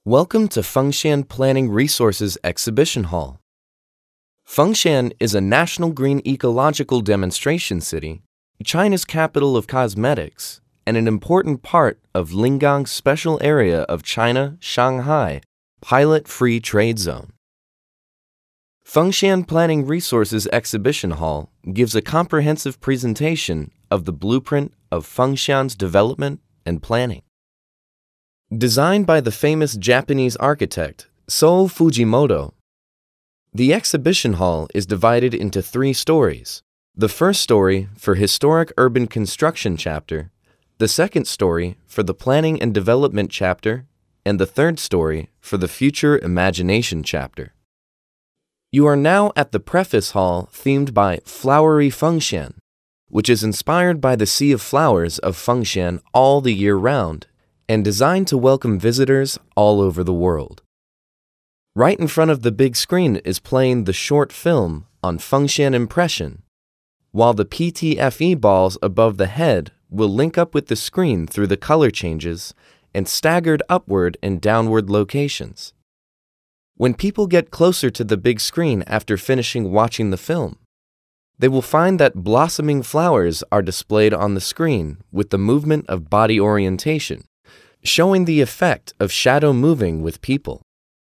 Welcome to Fengshan Planning Resources Exhibition Hall. Fengshan is a national green ecological demonstration city, China's capital of cosmetics, and an important part of Lingang Special Area of China-Shanghai Pilot Free Trade Zone. Fengshan Planning Resources Exhibition Hall gives a comprehensive presentation of the blueprint of Fengshan's development and planning. Designed by the famous Japanese architect Sou Fujimoto, the exhibition hall is divided into 3 stories. The first story for Historic Urban Construction chapter, the second story for the Planning and Development chapter, and the third story for the Future Imagination chapter. You are now at the preface hall themed by Flowery Fengshan, which is inspired by the Sea of Flowers of Fengshan all the year round and designed to welcome visitors all over the world. Right in front of the big screen is playing the short film on Fengshan Impression, while the PTFE balls above the head will link up with the screen through the color changes and staggered upward and downward locations. When people get closer to the big screen after finishing watching the film, they will find that blossoming flowers are displayed on the screen with the movement of body orientation, showing the effect of shadow moving with people.